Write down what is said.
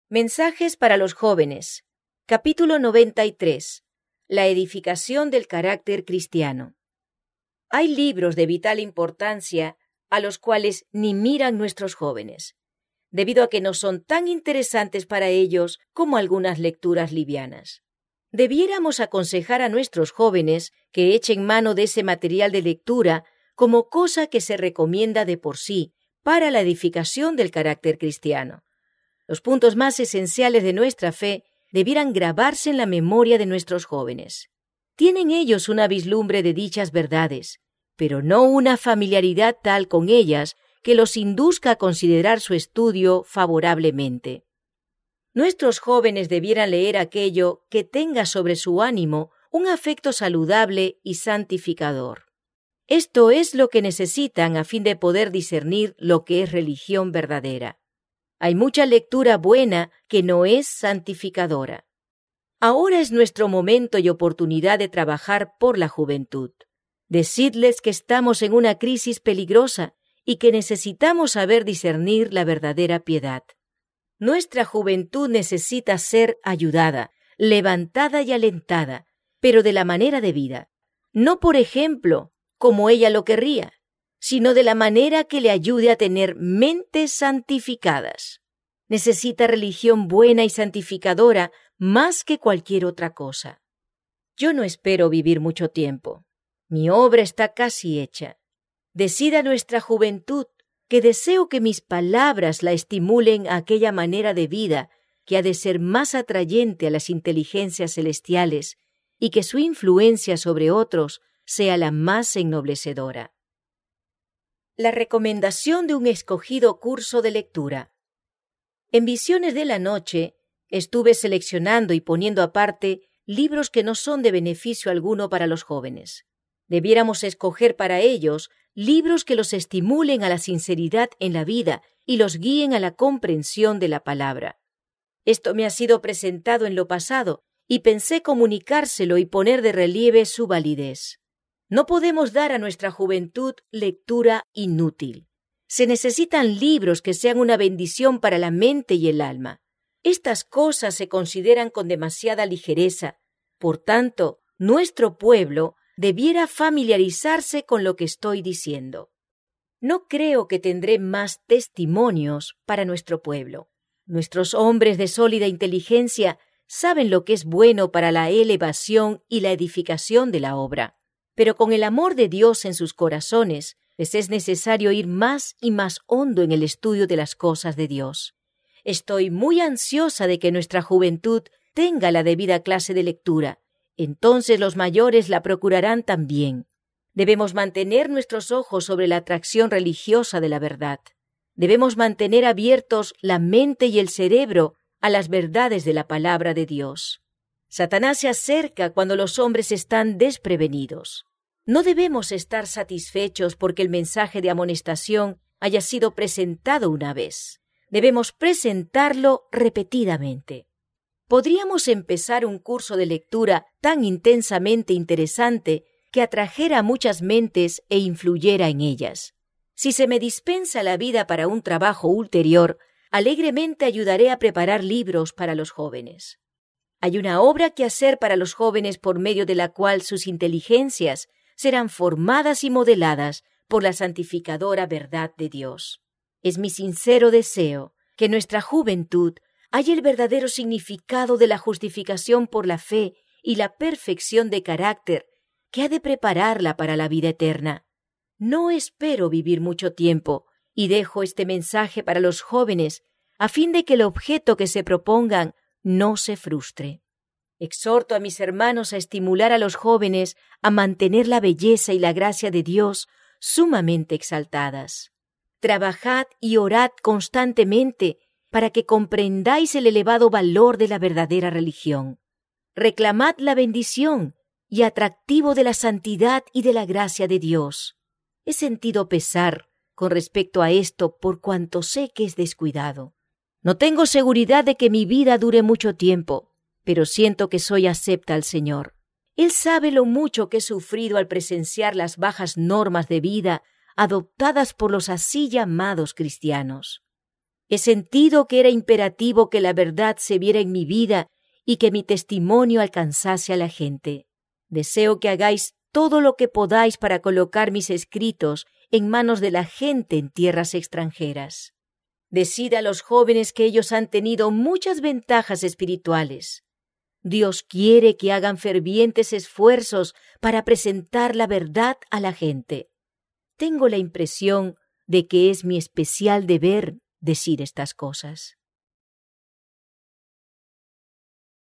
Mensajes para los jóvenes. Capítulo 93. La edificación del carácter cristiano. Hay libros de vital importancia a los cuales ni miran nuestros jóvenes, debido a que no son tan interesantes para ellos como algunas lecturas livianas. Debiéramos aconsejar a nuestros jóvenes que echen mano de ese material de lectura como cosa que se recomienda de por sí para la edificación del carácter cristiano. Los puntos más esenciales de nuestra fe debieran grabarse en la memoria de nuestros jóvenes. Tienen ellos una vislumbre de dichas verdades, pero no una familiaridad tal con ellas que los induzca a considerar su estudio favorablemente. Nuestros jóvenes debieran leer aquello que tenga sobre su ánimo un afecto saludable y santificador. Esto es lo que necesitan a fin de poder discernir lo que es religión verdadera. Hay mucha lectura buena que no es santificadora. Ahora es nuestro momento y oportunidad de trabajar por la juventud. Decidles que estamos en una crisis peligrosa y que necesitamos saber discernir la verdadera piedad. Nuestra juventud necesita ser ayudada, levantada y alentada, pero de la manera debida. No, por ejemplo, como ella lo querría, sino de la manera que le ayude a tener mentes santificadas. Necesita religión buena y santificadora más que cualquier otra cosa. Yo no espero vivir mucho tiempo. Mi obra está casi hecha. Decida nuestra juventud que deseo que mis palabras la estimulen a aquella manera de vida que ha de ser más atrayente a las inteligencias celestiales y que su influencia sobre otros sea la más ennoblecedora. La recomendación de un escogido curso de lectura. En Visiones de la Noche estuve seleccionando y poniendo aparte libros que no son de beneficio alguno para los jóvenes. Debiéramos escoger para ellos libros que los estimulen a la sinceridad en la vida y los guíen a la comprensión de la palabra. Esto me ha sido presentado en lo pasado y pensé comunicárselo y poner de relieve su validez. No podemos dar a nuestra juventud lectura inútil. Se necesitan libros que sean una bendición para la mente y el alma. Estas cosas se consideran con demasiada ligereza. Por tanto, nuestro pueblo debiera familiarizarse con lo que estoy diciendo. No creo que tendré más testimonios para nuestro pueblo. Nuestros hombres de sólida inteligencia saben lo que es bueno para la elevación y la edificación de la obra. Pero con el amor de Dios en sus corazones, les es necesario ir más y más hondo en el estudio de las cosas de Dios. Estoy muy ansiosa de que nuestra juventud tenga la debida clase de lectura. Entonces los mayores la procurarán también. Debemos mantener nuestros ojos sobre la atracción religiosa de la verdad. Debemos mantener abiertos la mente y el cerebro a las verdades de la palabra de Dios. Satanás se acerca cuando los hombres están desprevenidos. No debemos estar satisfechos porque el mensaje de amonestación haya sido presentado una vez. Debemos presentarlo repetidamente. Podríamos empezar un curso de lectura tan intensamente interesante que atrajera a muchas mentes e influyera en ellas. Si se me dispensa la vida para un trabajo ulterior, alegremente ayudaré a preparar libros para los jóvenes. Hay una obra que hacer para los jóvenes por medio de la cual sus inteligencias serán formadas y modeladas por la santificadora verdad de Dios. Es mi sincero deseo que nuestra juventud haya el verdadero significado de la justificación por la fe y la perfección de carácter que ha de prepararla para la vida eterna. No espero vivir mucho tiempo y dejo este mensaje para los jóvenes a fin de que el objeto que se propongan no se frustre. Exhorto a mis hermanos a estimular a los jóvenes a mantener la belleza y la gracia de Dios sumamente exaltadas. Trabajad y orad constantemente para que comprendáis el elevado valor de la verdadera religión. Reclamad la bendición y atractivo de la santidad y de la gracia de Dios. He sentido pesar con respecto a esto por cuanto sé que es descuidado. No tengo seguridad de que mi vida dure mucho tiempo, pero siento que soy acepta al Señor. Él sabe lo mucho que he sufrido al presenciar las bajas normas de vida adoptadas por los así llamados cristianos. He sentido que era imperativo que la verdad se viera en mi vida y que mi testimonio alcanzase a la gente. Deseo que hagáis todo lo que podáis para colocar mis escritos en manos de la gente en tierras extranjeras. Decid a los jóvenes que ellos han tenido muchas ventajas espirituales. Dios quiere que hagan fervientes esfuerzos para presentar la verdad a la gente. Tengo la impresión de que es mi especial deber decir estas cosas.